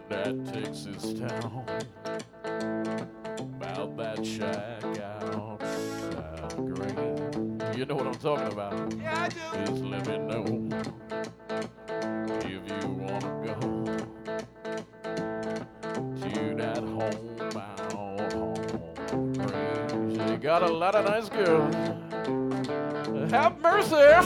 that Texas town, about that shack outside of Green. You know what I'm talking about? Yeah, I do. Just let me know if you wanna go to that homebound home Green. She got a lot of nice girls. Have mercy.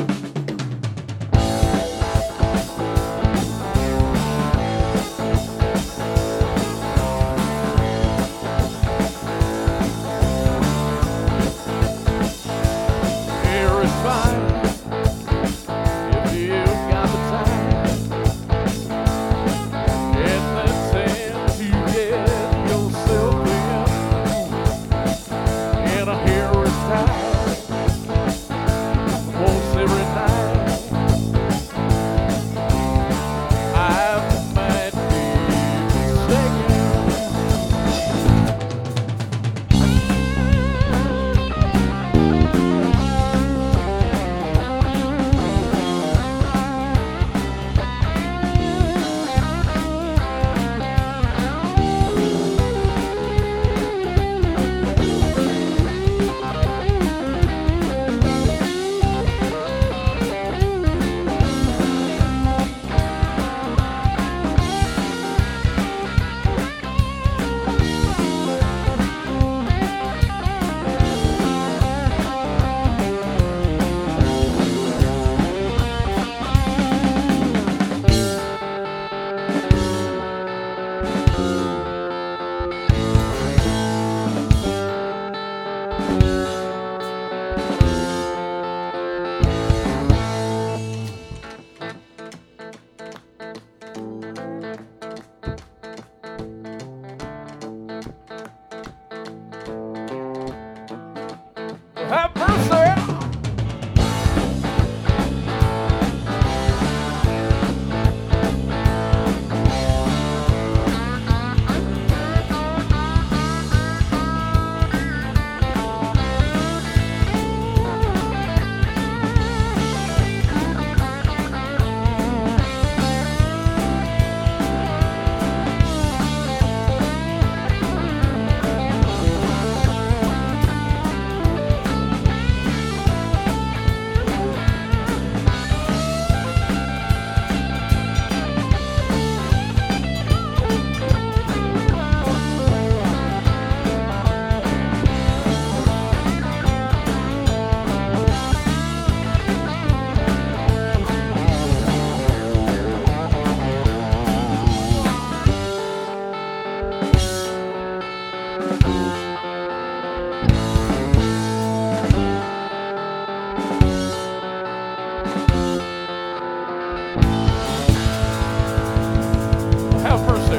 Have mercy.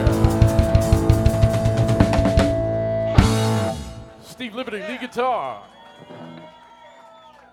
Steve Liberty, lead guitar.